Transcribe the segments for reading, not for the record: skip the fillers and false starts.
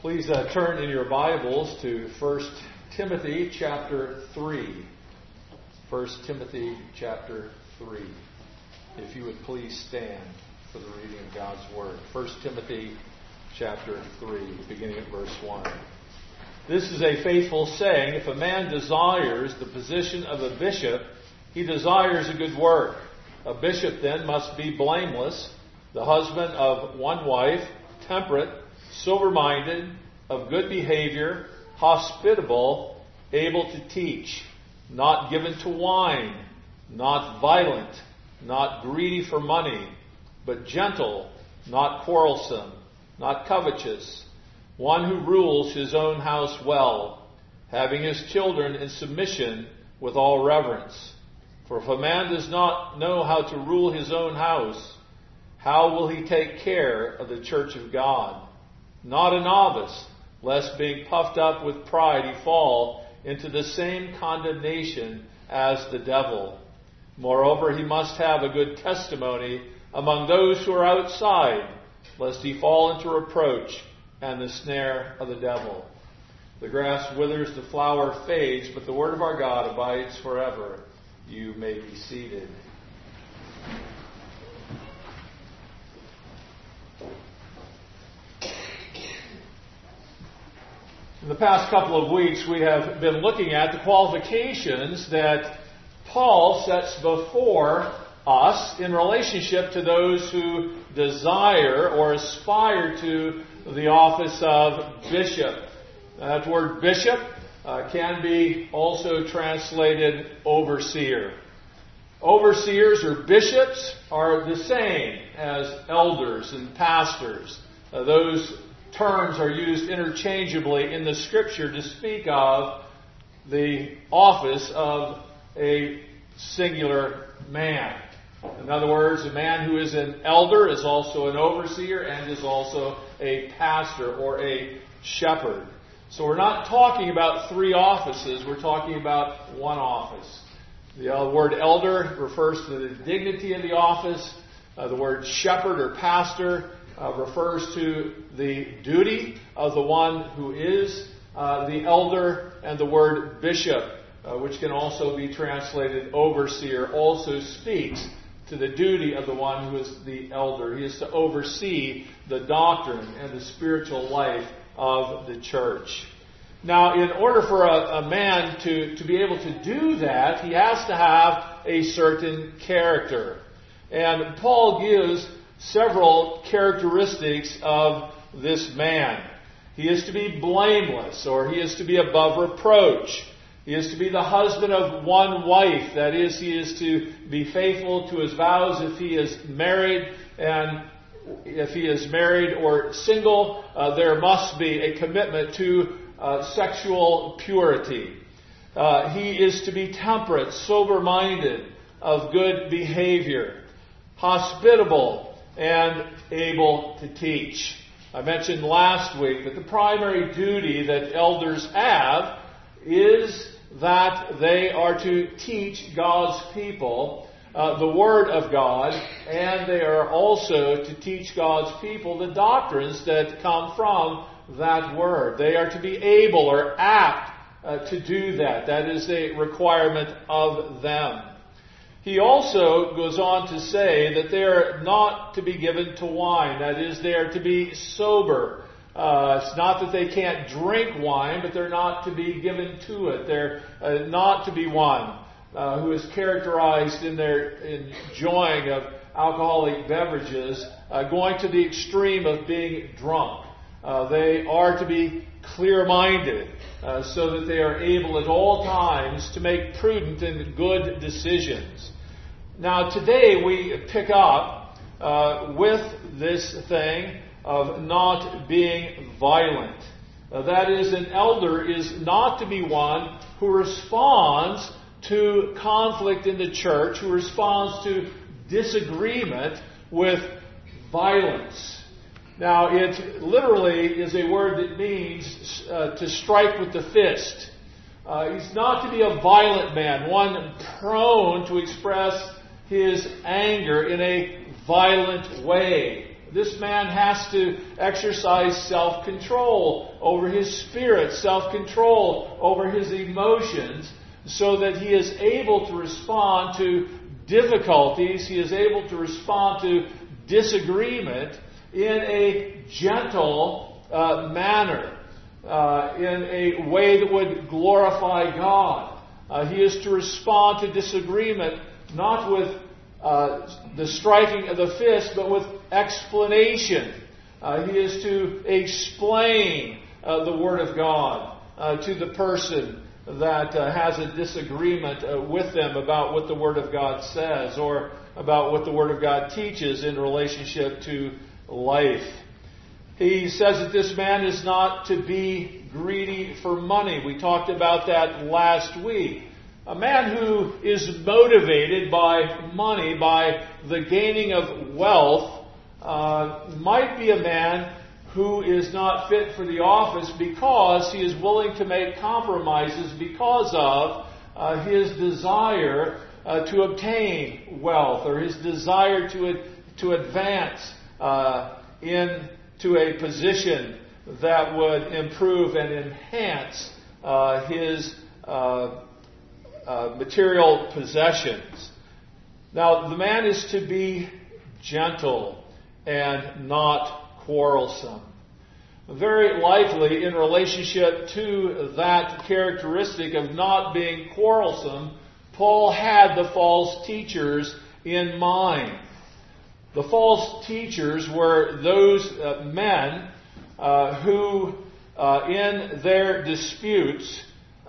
Please turn in your Bibles to 1 Timothy chapter 3. 1 Timothy chapter 3. If you would please stand for the reading of God's Word. 1 Timothy chapter 3, beginning at verse 1. This is a faithful saying, if a man desires the position of a bishop, he desires a good work. A bishop then must be blameless, the husband of one wife, temperate, sober-minded, of good behavior, hospitable, able to teach, not given to wine, not violent, not greedy for money, but gentle, not quarrelsome, not covetous, one who rules his own house well, having his children in submission with all reverence. For if a man does not know how to rule his own house, how will he take care of the church of God? Not a novice, lest being puffed up with pride he fall into the same condemnation as the devil. Moreover, he must have a good testimony among those who are outside, lest he fall into reproach and the snare of the devil. The grass withers, the flower fades, but the word of our God abides forever. You may be seated. In the past couple of weeks, we have been looking at the qualifications that Paul sets before us in relationship to those who desire or aspire to the office of bishop. That word bishop can be also translated overseer. Overseers or bishops are the same as elders and pastors. Those terms are used interchangeably in the Scripture to speak of the office of a singular man. In other words, a man who is an elder is also an overseer and is also a pastor or a shepherd. So we're not talking about three offices, we're talking about one office. The word elder refers to the dignity of the office. The word shepherd or pastor refers to the duty of the one who is the elder, and the word bishop, which can also be translated overseer, also speaks to the duty of the one who is the elder. He is to oversee the doctrine and the spiritual life of the church. Now, in order for a man to be able to do that, he has to have a certain character. And Paul gives several characteristics of this man. He is to be blameless, or he is to be above reproach. He is to be the husband of one wife. That is, he is to be faithful to his vows if he is married, and if he is married or single, there must be a commitment to sexual purity. He is to be temperate, sober-minded, of good behavior, hospitable, and able to teach. I mentioned last week that the primary duty that elders have is that they are to teach God's people the Word of God, and they are also to teach God's people the doctrines that come from that Word. They are to be able or apt to do that. That is a requirement of them. He also goes on to say that they are not to be given to wine. That is, they are to be sober. It's not that they can't drink wine, but they're not to be given to it. They're not to be one who is characterized in their enjoying of alcoholic beverages, going to the extreme of being drunk. They are to be clear-minded, so that they are able at all times to make prudent and good decisions. Now today we pick up with this thing of not being violent. That is, an elder is not to be one who responds to conflict in the church, who responds to disagreement with violence. Now, it literally is a word that means to strike with the fist. He's not to be a violent man, one prone to express his anger in a violent way. This man has to exercise self-control over his spirit, self-control over his emotions, so that he is able to respond to difficulties, he is able to respond to disagreement in a gentle manner, in a way that would glorify God. He is to respond to disagreement not with the striking of the fist, but with explanation. He is to explain the Word of God to the person that has a disagreement with them about what the Word of God says or about what the Word of God teaches in relationship to life. He says that this man is not to be greedy for money. We talked about that last week. A man who is motivated by money, by the gaining of wealth, might be a man who is not fit for the office because he is willing to make compromises because of his desire to obtain wealth, or his desire to advance into a position that would improve and enhance his material possessions. Now, the man is to be gentle and not quarrelsome. Very likely, in relationship to that characteristic of not being quarrelsome, Paul had the false teachers in mind. The false teachers were those men who, in their disputes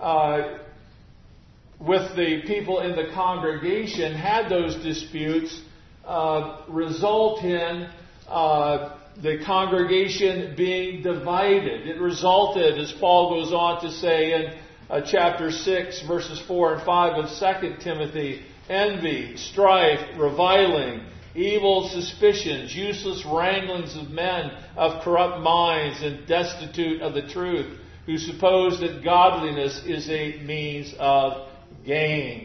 with the people in the congregation, had those disputes result in the congregation being divided. It resulted, as Paul goes on to say in chapter 6, verses 4 and 5 of 2 Timothy, envy, strife, reviling, evil suspicions, useless wranglings of men of corrupt minds and destitute of the truth, who suppose that godliness is a means of gain.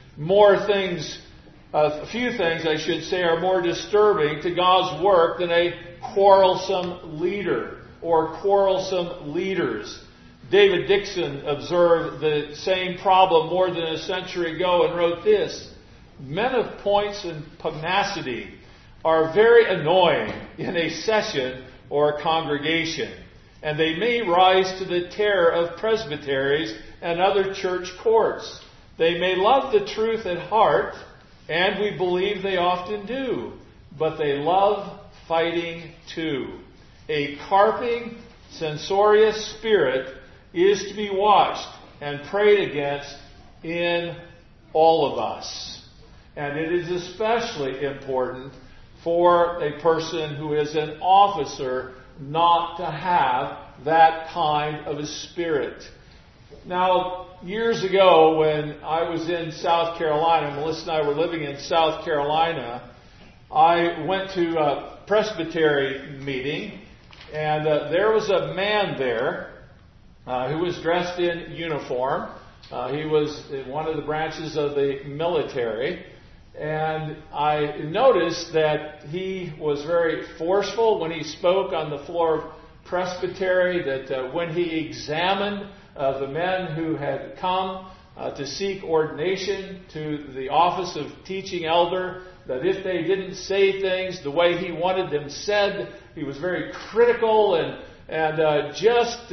A few things, I should say, are more disturbing to God's work than a quarrelsome leader or quarrelsome leaders. David Dixon observed the same problem more than a century ago and wrote this: men of points and pugnacity are very annoying in a session or a congregation, and they may rise to the terror of presbyteries and other church courts. They may love the truth at heart, and we believe they often do, but they love fighting too. A carping, censorious spirit is to be watched and prayed against in all of us. And it is especially important for a person who is an officer not to have that kind of a spirit. Now, years ago when I was in South Carolina, Melissa and I were living in South Carolina, I went to a presbytery meeting, and there was a man there who was dressed in uniform. He was in one of the branches of the military, and I noticed that he was very forceful when he spoke on the floor of presbytery, that when he examined the men who had come to seek ordination to the office of teaching elder, that if they didn't say things the way he wanted them said, he was very critical and just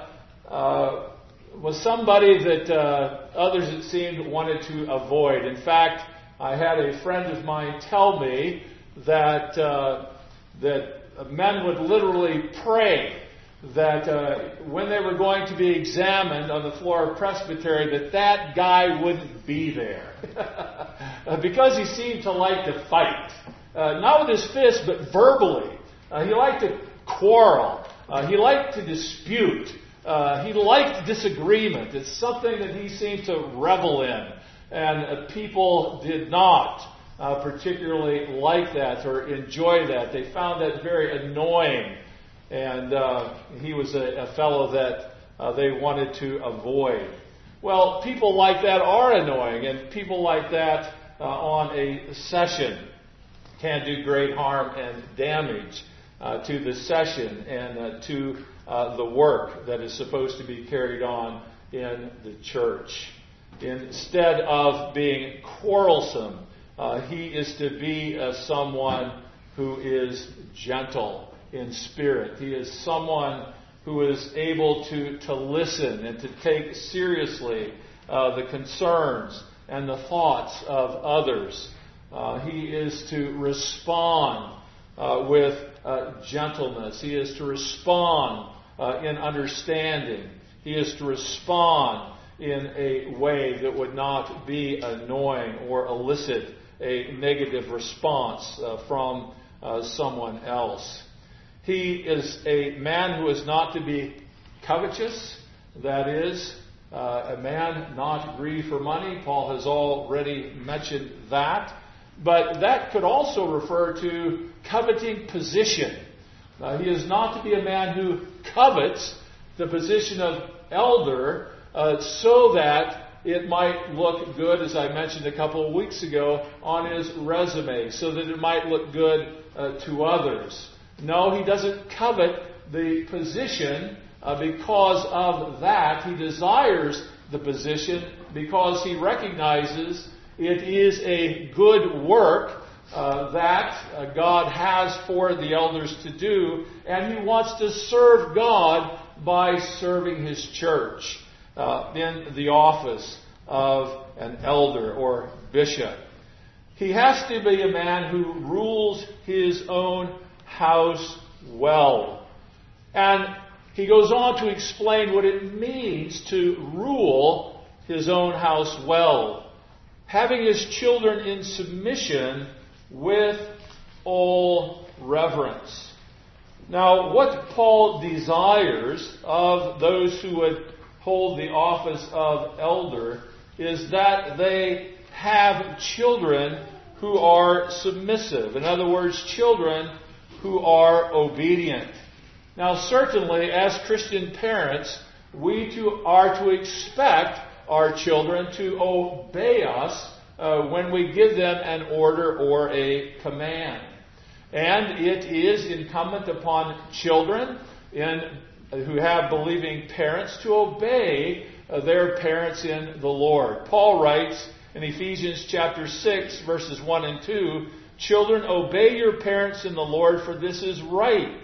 was somebody that others, it seemed, wanted to avoid. In fact, I had a friend of mine tell me that men would literally pray that when they were going to be examined on the floor of presbytery, that guy wouldn't be there. Because he seemed to like to fight. Not with his fist, but verbally. He liked to quarrel. He liked to dispute. He liked disagreement. It's something that he seemed to revel in. And people did not particularly like that or enjoy that. They found that very annoying. And he was a fellow that they wanted to avoid. Well, people like that are annoying, and people like that on a session can do great harm and damage. to the session and to the work that is supposed to be carried on in the church. Instead of being quarrelsome, he is to be someone who is gentle in spirit. He is someone who is able to listen and to take seriously the concerns and the thoughts of others. He is to respond with gentleness. He is to respond in understanding. He is to respond in a way that would not be annoying or elicit a negative response from someone else. He is a man who is not to be covetous, that is, a man not greedy for money. Paul has already mentioned that. But that could also refer to coveting position. He is not to be a man who covets the position of elder so that it might look good, as I mentioned a couple of weeks ago, on his resume, so that it might look good to others. No, he doesn't covet the position because of that. He desires the position because he recognizes it is a good work that God has for the elders to do, and he wants to serve God by serving his church in the office of an elder or bishop. He has to be a man who rules his own house well. And he goes on to explain what it means to rule his own house well. Having his children in submission with all reverence. Now, what Paul desires of those who would hold the office of elder is that they have children who are submissive. In other words, children who are obedient. Now, certainly, as Christian parents, we too are to expect our children to obey us when we give them an order or a command. And it is incumbent upon children who have believing parents to obey their parents in the Lord. Paul writes in Ephesians chapter 6, verses 1 and 2, "Children, obey your parents in the Lord, for this is right.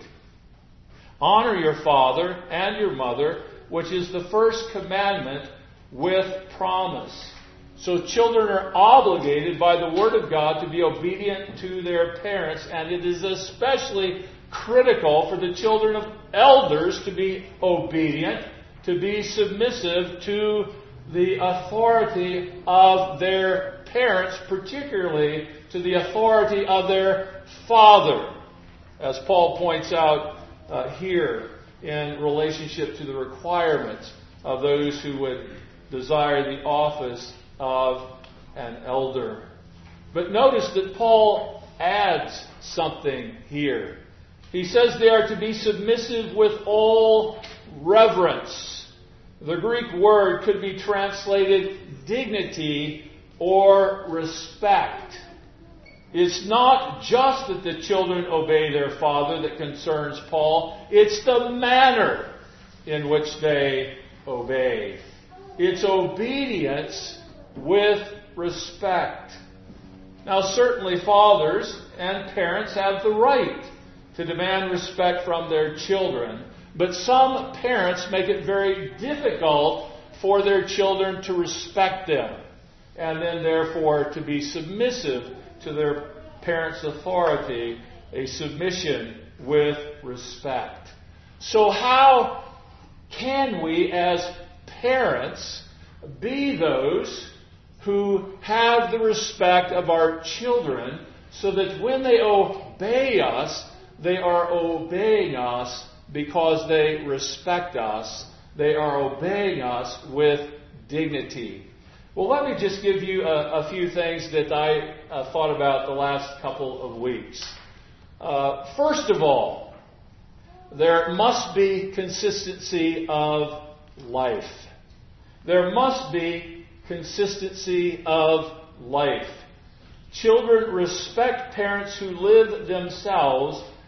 Honor your father and your mother, which is the first commandment with promise." So children are obligated by the Word of God to be obedient to their parents, and it is especially critical for the children of elders to be obedient, to be submissive to the authority of their parents, particularly to the authority of their father, as Paul points out here in relationship to the requirements of those who would desire the office of an elder. But notice that Paul adds something here. He says they are to be submissive with all reverence. The Greek word could be translated dignity or respect. It's not just that the children obey their father that concerns Paul. It's the manner in which they obey. It's obedience with respect. Now, certainly fathers and parents have the right to demand respect from their children, but some parents make it very difficult for their children to respect them, and then therefore to be submissive to their parents' authority, a submission with respect. So how can we as parents be those who have the respect of our children so that when they obey us, they are obeying us because they respect us. They are obeying us with dignity. Well, let me just give you a few things that I thought about the last couple of weeks. First of all, there must be consistency of life. There must be consistency of life. Children respect parents who live themselves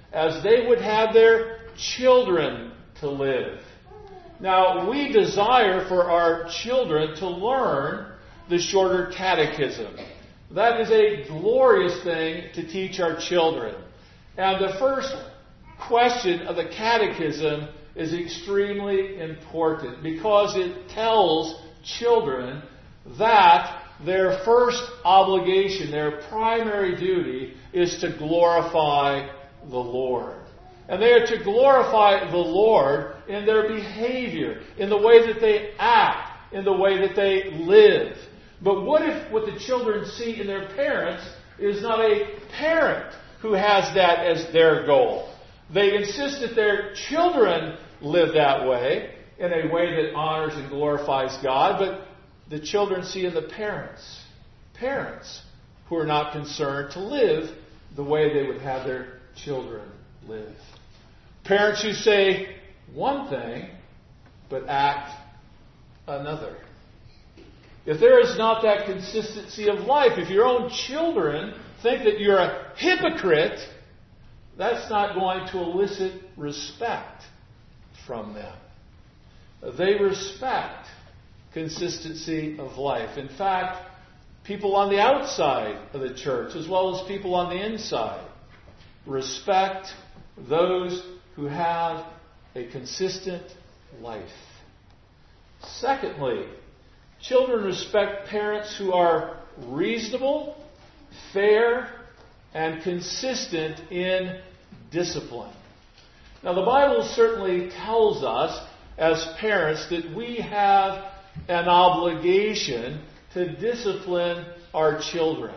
as they would have their children to live. Now, we desire for our children to learn the shorter catechism. That is a glorious thing to teach our children. And the first question of the catechism is extremely important because it tells children that their first obligation, their primary duty, is to glorify the Lord. And they are to glorify the Lord in their behavior, in the way that they act, in the way that they live. But what if what the children see in their parents is not a parent who has that as their goal? They insist that their children live that way, in a way that honors and glorifies God, but the children see in the parents who are not concerned to live the way they would have their children live. Parents who say one thing, but act another. If there is not that consistency of life, if your own children think that you're a hypocrite, that's not going to elicit respect from them. They respect consistency of life. In fact, people on the outside of the church, as well as people on the inside, respect those who have a consistent life. Secondly, children respect parents who are reasonable, fair, and consistent in discipline. Now, the Bible certainly tells us as parents that we have an obligation to discipline our children.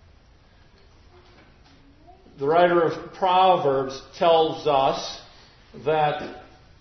The writer of Proverbs tells us that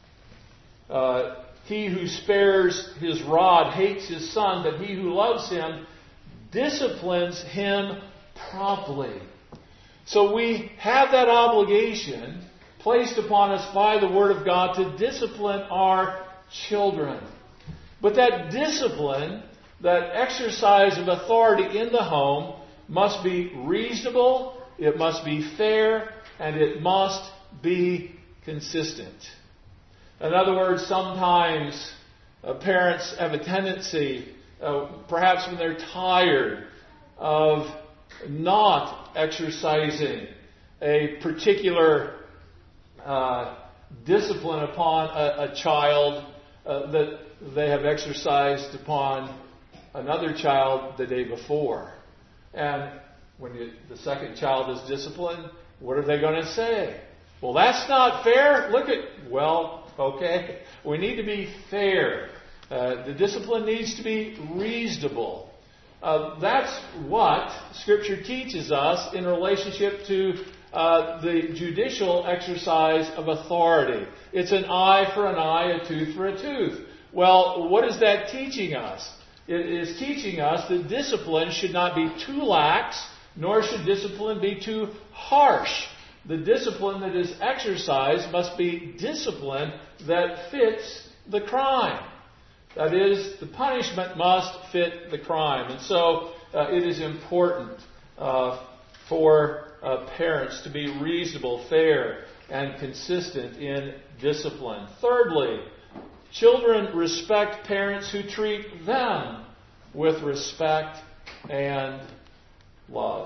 he who spares his rod hates his son, but he who loves him disciplines him promptly. So we have that obligation placed upon us by the Word of God to discipline our children. But that discipline, that exercise of authority in the home, must be reasonable, it must be fair, and it must be consistent. In other words, sometimes parents have a tendency, perhaps when they're tired, of not exercising a particular discipline upon a child that they have exercised upon another child the day before. And when the second child is disciplined, what are they going to say? Well, that's not fair. Okay. We need to be fair. The discipline needs to be reasonable. That's what Scripture teaches us in relationship to the judicial exercise of authority. It's an eye for an eye, a tooth for a tooth. Well, what is that teaching us? It is teaching us that discipline should not be too lax, nor should discipline be too harsh. The discipline that is exercised must be discipline that fits the crime. That is, the punishment must fit the crime. And so it is important for parents to be reasonable, fair, and consistent in discipline. Thirdly, children respect parents who treat them with respect and love.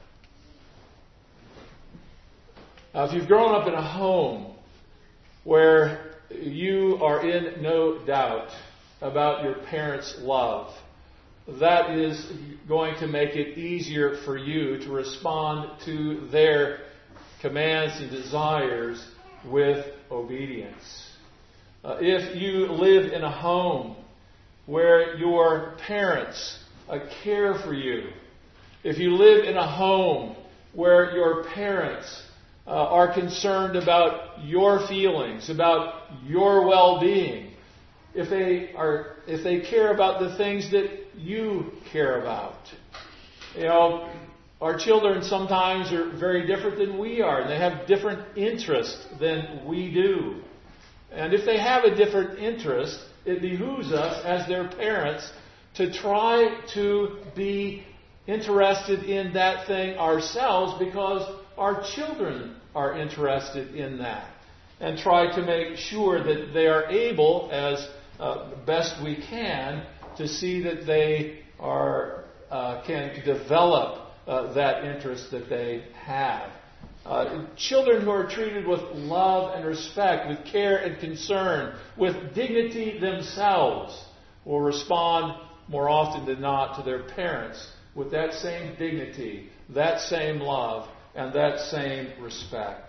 Now, if you've grown up in a home where you are in no doubt about your parents' love, that is going to make it easier for you to respond to their commands and desires with obedience. If you live in a home where your parents care for you, if you live in a home where your parents are concerned about your feelings, about your well-being, if they care about the things that you care about. You know, our children sometimes are very different than we are, and they have different interests than we do. And if they have a different interest, it behooves us as their parents to try to be interested in that thing ourselves, because our children are interested in that. And try to make sure that they are able, as best we can, to see that they can develop that interest that they have. Children who are treated with love and respect, with care and concern, with dignity themselves, will respond more often than not to their parents with that same dignity, that same love, and that same respect.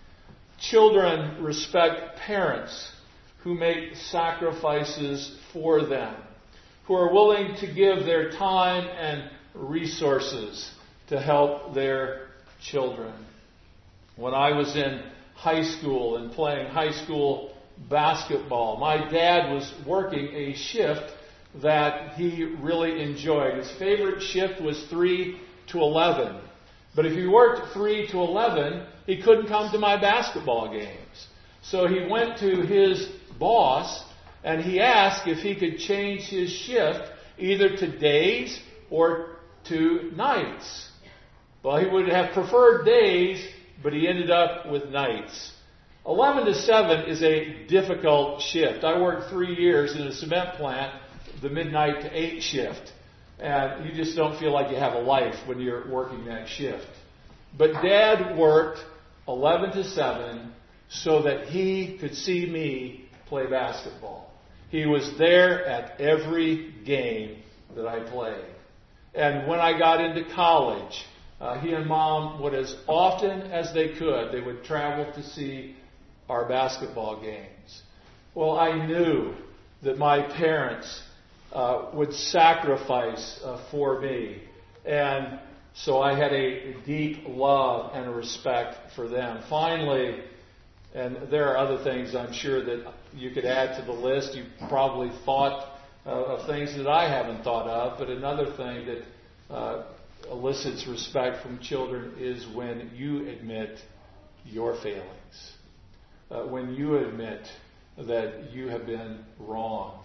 Children respect parents who make sacrifices for them, who are willing to give their time and resources to help their children. When I was in high school and playing high school basketball, my dad was working a shift that he really enjoyed. His favorite shift was 3 to 11. But if he worked 3 to 11, he couldn't come to my basketball games. So he went to his boss and he asked if he could change his shift either to days or to nights. Well, he would have preferred days, but he ended up with nights. 11 to 7 is a difficult shift. I worked 3 years in a cement plant, the midnight to 8 shift. And you just don't feel like you have a life when you're working that shift. But Dad worked 11 to 7 so that he could see me play basketball. He was there at every game that I played. And when I got into college, he and Mom would, as often as they could, they would travel to see our basketball games. Well, I knew that my parents would sacrifice for me. And so I had a deep love and a respect for them. Finally, and there are other things I'm sure that you could add to the list. You probably thought of things that I haven't thought of, but another thing that elicits respect from children is when you admit your failings. When you admit that you have been wrong.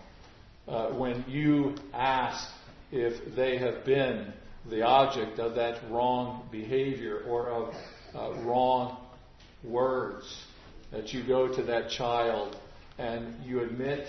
When you ask if they have been the object of that wrong behavior or of wrong words, that you go to that child and you admit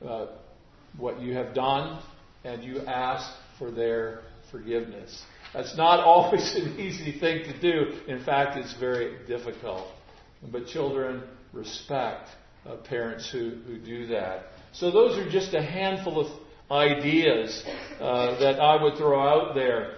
what you have done and you ask for their forgiveness. That's not always an easy thing to do. In fact, it's very difficult. But children respect parents who do that. So those are just a handful of ideas that I would throw out there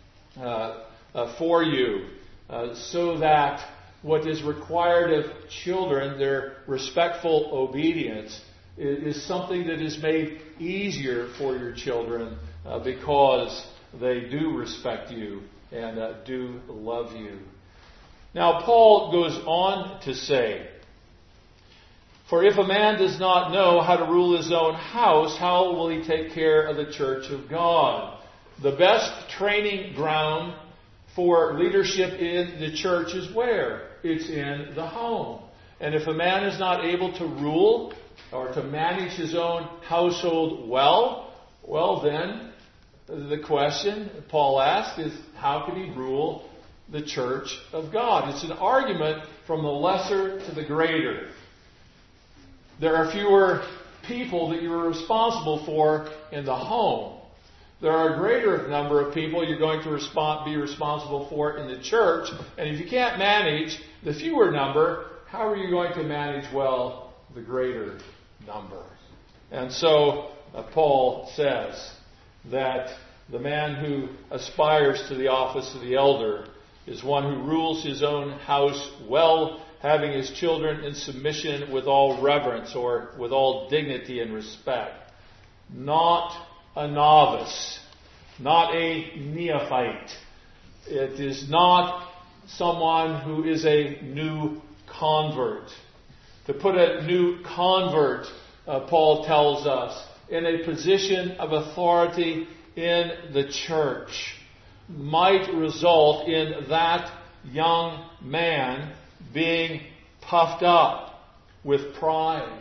for you so that what is required of children, their respectful obedience, is something that is made easier for your children because they do respect you and do love you. Now, Paul goes on to say, "For if a man does not know how to rule his own house, how will he take care of the church of God?" The best training ground for leadership in the church is where? It's in the home. And if a man is not able to rule or to manage his own household well, then the question Paul asked is, how can he rule the church of God? It's an argument from the lesser to the greater. There are fewer people that you're responsible for in the home. There are a greater number of people you're going to be responsible for in the church. And if you can't manage the fewer number, how are you going to manage well the greater number? And so Paul says that the man who aspires to the office of the elder is one who rules his own house well, having his children in submission with all reverence or with all dignity and respect. Not a novice, not a neophyte. It is not someone who is a new convert. To put a new convert, Paul tells us, in a position of authority in the church might result in that young man being puffed up with pride.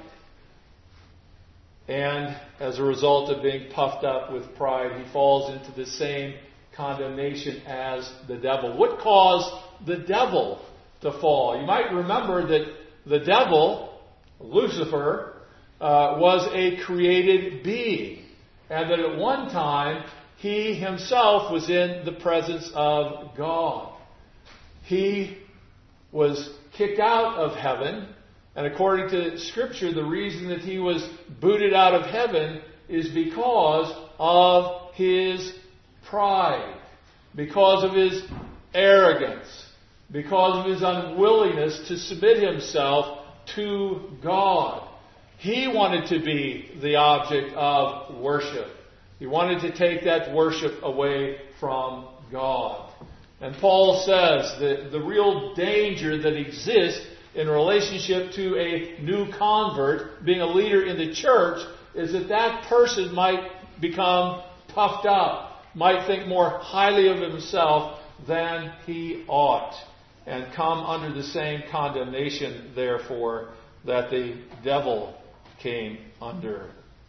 And as a result of being puffed up with pride, he falls into the same condemnation as the devil. What caused the devil to fall. You might remember that the devil, Lucifer, was a created being, and that at one time he himself was in the presence of God. He was kicked out of heaven, and according to Scripture, the reason that he was booted out of heaven is because of his pride, because of his arrogance, because of his unwillingness to submit himself to God. He wanted to be the object of worship. He wanted to take that worship away from God. And Paul says that the real danger that exists in relationship to a new convert being a leader in the church is that that person might become puffed up, might think more highly of himself than he ought, and come under the same condemnation, therefore, that the devil came under.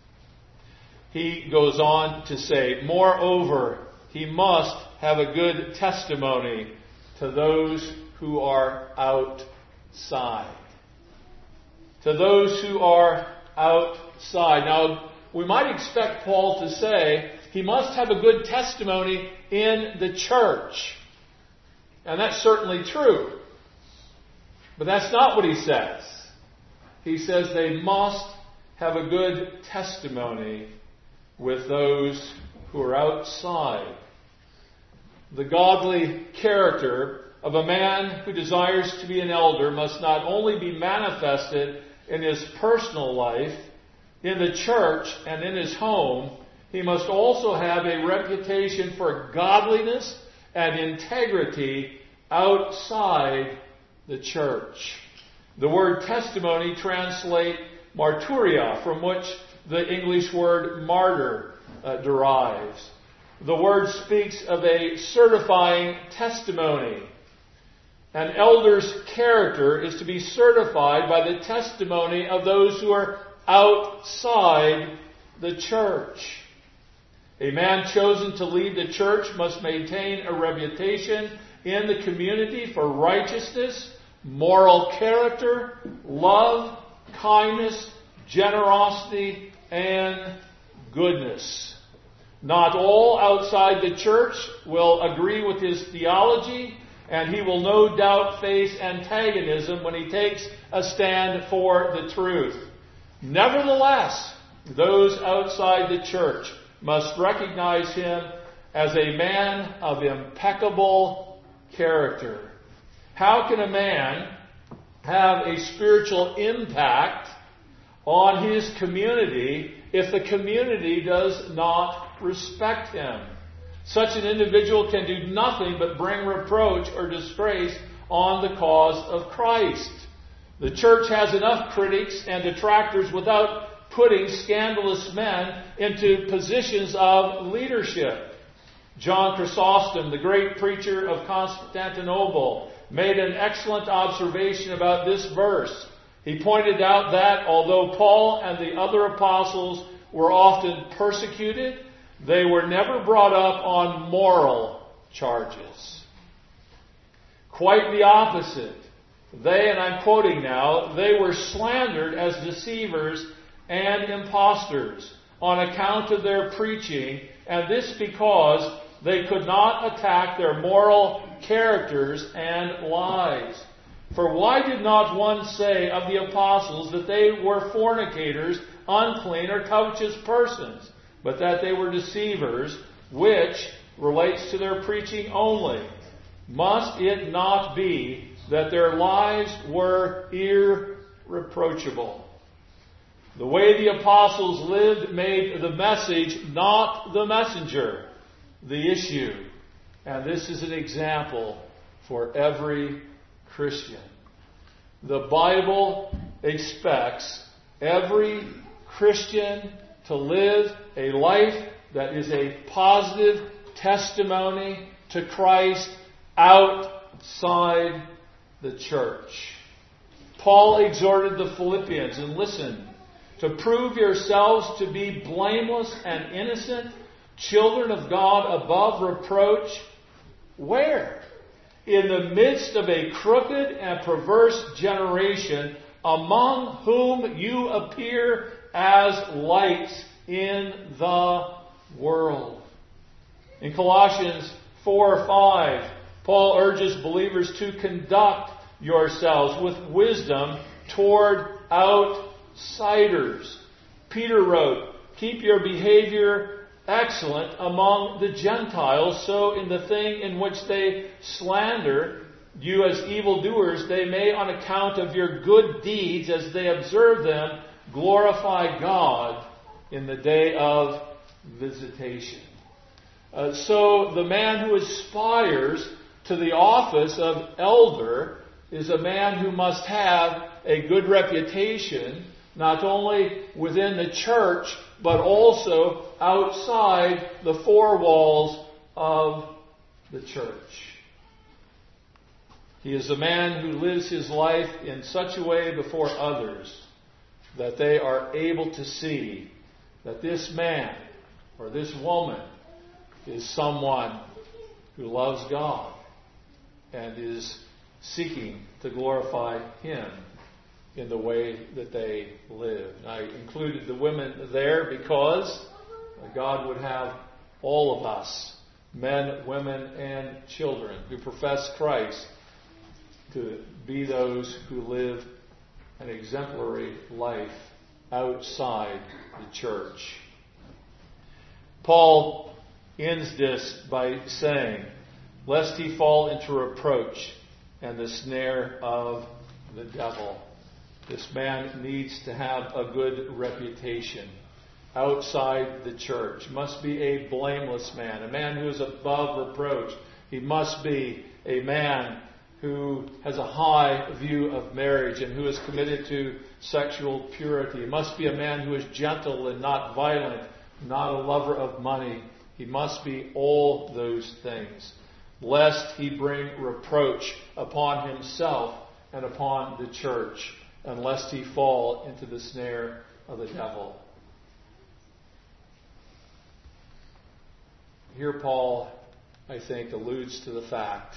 He goes on to say, moreover, he must have a good testimony to those who are outside. To those who are outside. Now, we might expect Paul to say he must have a good testimony in the church. And that's certainly true. But that's not what he says. He says they must have a good testimony with those who are outside. The godly character of a man who desires to be an elder must not only be manifested in his personal life, in the church, and in his home, he must also have a reputation for godliness and integrity outside the church. The word testimony translates marturia, from which the English word martyr derives. The word speaks of a certifying testimony. An elder's character is to be certified by the testimony of those who are outside the church. A man chosen to lead the church must maintain a reputation in the community for righteousness, moral character, love, kindness, generosity, and goodness. Not all outside the church will agree with his theology, and he will no doubt face antagonism when he takes a stand for the truth. Nevertheless, those outside the church must recognize him as a man of impeccable character. How can a man have a spiritual impact on his community if the community does not respect him? Such an individual can do nothing but bring reproach or disgrace on the cause of Christ. The church has enough critics and detractors without putting scandalous men into positions of leadership. John Chrysostom, the great preacher of Constantinople, made an excellent observation about this verse. He pointed out that although Paul and the other apostles were often persecuted, they were never brought up on moral charges. Quite the opposite. They, and I'm quoting now, they were slandered as deceivers and impostors on account of their preaching, and this because they could not attack their moral characters and lives. For why did not one say of the apostles that they were fornicators, unclean, or covetous persons, but that they were deceivers, which relates to their preaching only? Must it not be that their lives were irreproachable? The way the apostles lived made the message, not the messenger, the issue. And this is an example for every Christian. The Bible expects every Christian to live a life that is a positive testimony to Christ outside the church. Paul exhorted the Philippians, and listen, to prove yourselves to be blameless and innocent, children of God above reproach. Where? in the midst of a crooked and perverse generation, among whom you appear as lights in the world. In Colossians 4:5, Paul urges believers to conduct yourselves with wisdom toward outsiders. Peter wrote, keep your behavior excellent among the Gentiles, so in the thing in which they slander you as evildoers, they may, on account of your good deeds as they observe them, glorify God in the day of visitation. So the man who aspires to the office of elder is a man who must have a good reputation, not only within the church, but also outside the four walls of the church. He is a man who lives his life in such a way before others that they are able to see that this man or this woman is someone who loves God and is seeking to glorify Him in the way that they live. And I included the women there because God would have all of us, men, women, and children who profess Christ, to be those who live an exemplary life outside the church. Paul ends this by saying, lest he fall into reproach and the snare of the devil. This man needs to have a good reputation outside the church. Must be a blameless man, a man who is above reproach. He must be a man who has a high view of marriage and who is committed to sexual purity. He must be a man who is gentle and not violent, not a lover of money. He must be all those things, lest he bring reproach upon himself and upon the church, and lest he fall into the snare of the devil. Here Paul, I think, alludes to the fact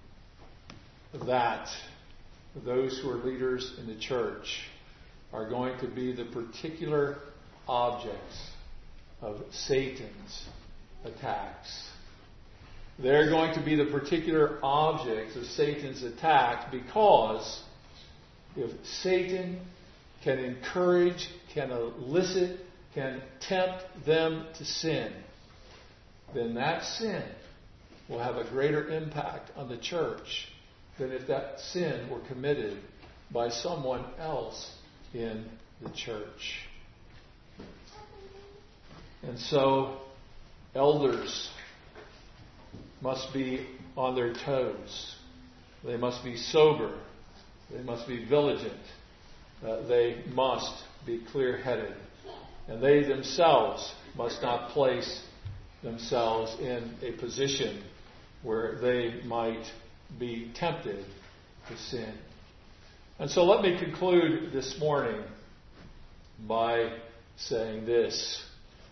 that those who are leaders in the church are going to be the particular objects of Satan's attacks. They're going to be the particular objects of Satan's attack because if Satan can encourage, can elicit, can tempt them to sin, then that sin will have a greater impact on the church than if that sin were committed by someone else in the church. And so, elders must be on their toes. They must be sober. They must be vigilant. They must be clear-headed. And they themselves must not place themselves in a position where they might be tempted to sin. And so let me conclude this morning by saying this.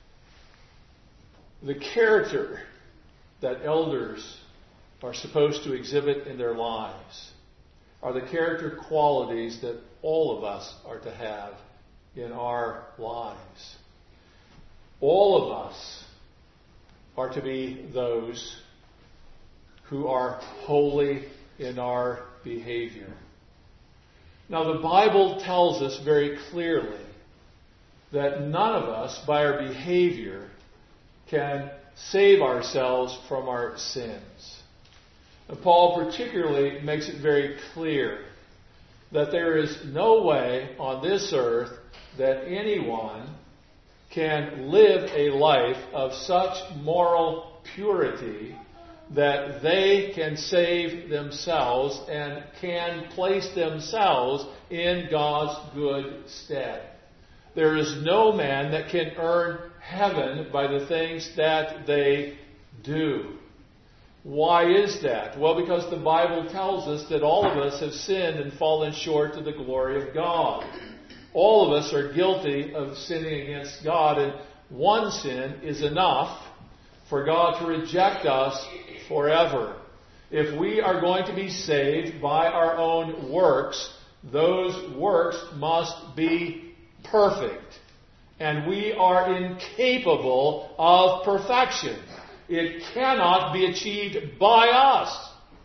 The character that elders are supposed to exhibit in their lives are the character qualities that all of us are to have in our lives. All of us are to be those who are holy in our behavior. Now, the Bible tells us very clearly that none of us, by our behavior, can save ourselves from our sins. And Paul particularly makes it very clear that there is no way on this earth that anyone can live a life of such moral purity that they can save themselves and can place themselves in God's good stead. There is no man that can earn heaven by the things that they do. Why is that? Well, because the Bible tells us that all of us have sinned and fallen short of the glory of God. All of us are guilty of sinning against God, and one sin is enough for God to reject us forever. If we are going to be saved by our own works, those works must be perfect. And we are incapable of perfection. It cannot be achieved by us.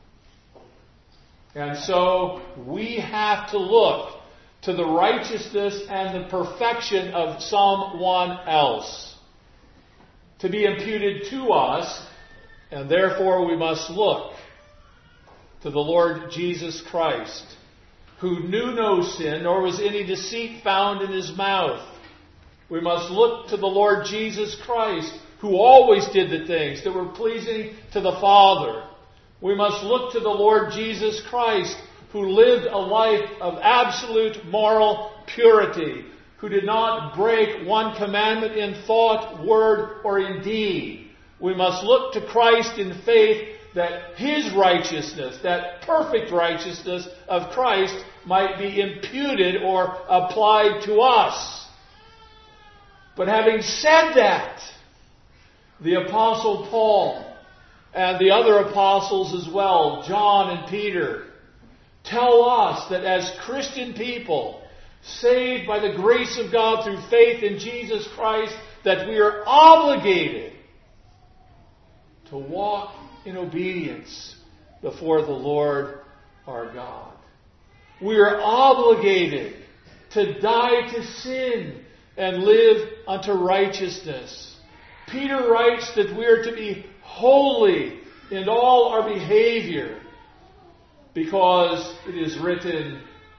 And so we have to look to the righteousness and the perfection of someone else to be imputed to us, and therefore we must look to the Lord Jesus Christ, who knew no sin, nor was any deceit found in his mouth. We must look to the Lord Jesus Christ, who always did the things that were pleasing to the Father. We must look to the Lord Jesus Christ, who lived a life of absolute moral purity, who did not break one commandment in thought, word, or in deed. We must look to Christ in faith that His righteousness, that perfect righteousness of Christ, might be imputed or applied to us. But having said that, the Apostle Paul and the other apostles as well, John and Peter, tell us that as Christian people, saved by the grace of God through faith in Jesus Christ, that we are obligated to walk in obedience before the Lord our God. We are obligated to die to sin and live unto righteousness. Peter writes that we are to be holy in all our behavior, because it is written,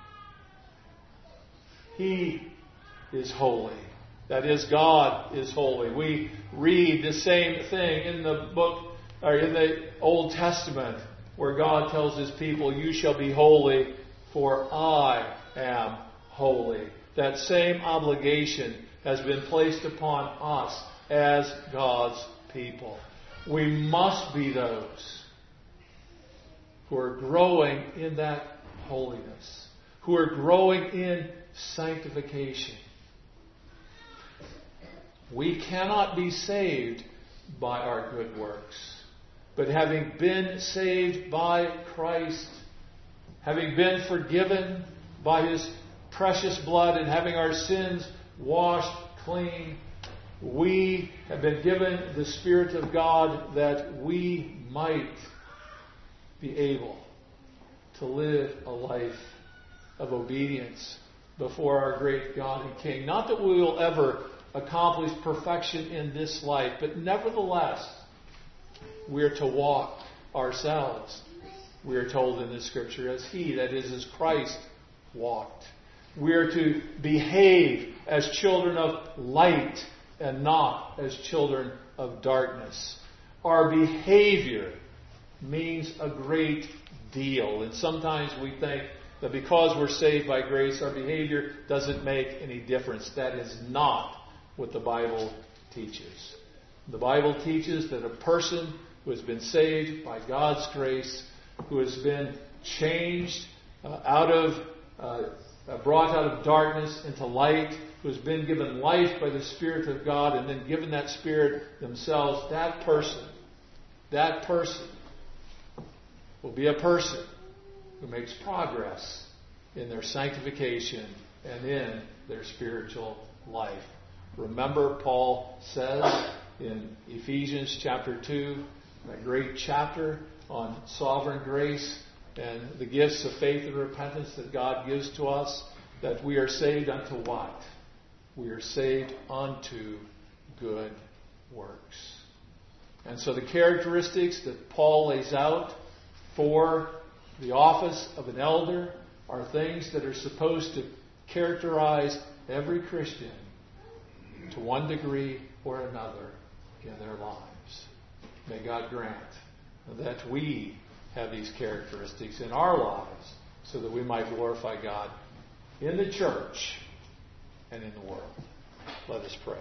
He is holy. That is, God is holy. We read the same thing in the book, or in the Old Testament, where God tells His people, you shall be holy, for I am holy. That same obligation has been placed upon us as God's people. We must be those who are growing in that holiness, who are growing in sanctification. We cannot be saved by our good works, but having been saved by Christ, having been forgiven by His precious blood, and having our sins washed clean, we have been given the Spirit of God that we might be able to live a life of obedience before our great God and King. Not that we will ever accomplish perfection in this life, but nevertheless, we are to walk ourselves, we are told in the Scripture, as He, that is, as Christ, walked. We are to behave as children of light and not as children of darkness. Our behavior means a great deal. And sometimes we think that because we're saved by grace, our behavior doesn't make any difference. That is not what the Bible teaches. The Bible teaches that a person who has been saved by God's grace, who has been changed brought out of darkness into light, who has been given life by the Spirit of God, and then given that Spirit themselves, that person will be a person who makes progress in their sanctification and in their spiritual life. Remember, Paul says in Ephesians chapter 2, a great chapter on sovereign grace and the gifts of faith and repentance that God gives to us, that we are saved unto what? We are saved unto good works. And so the characteristics that Paul lays out for the office of an elder are things that are supposed to characterize every Christian to one degree or another in their lives. May God grant that we have these characteristics in our lives so that we might glorify God in the church and in the world. Let us pray.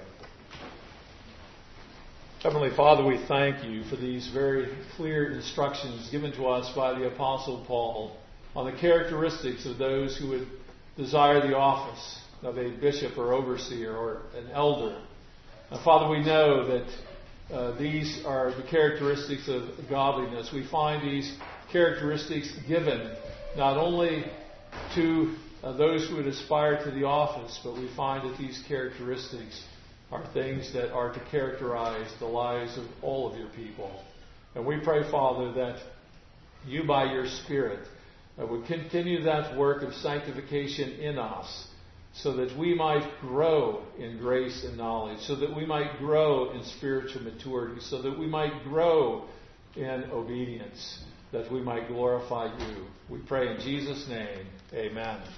Heavenly Father, we thank You for these very clear instructions given to us by the Apostle Paul on the characteristics of those who would desire the office of a bishop or overseer or an elder. And Father, we know that these are the characteristics of godliness. We find these characteristics given not only to those who would aspire to the office, but we find that these characteristics are things that are to characterize the lives of all of your people. And we pray, Father, that you by your Spirit would continue that work of sanctification in us, so that we might grow in grace and knowledge, so that we might grow in spiritual maturity, so that we might grow in obedience, that we might glorify you. We pray in Jesus' name, amen.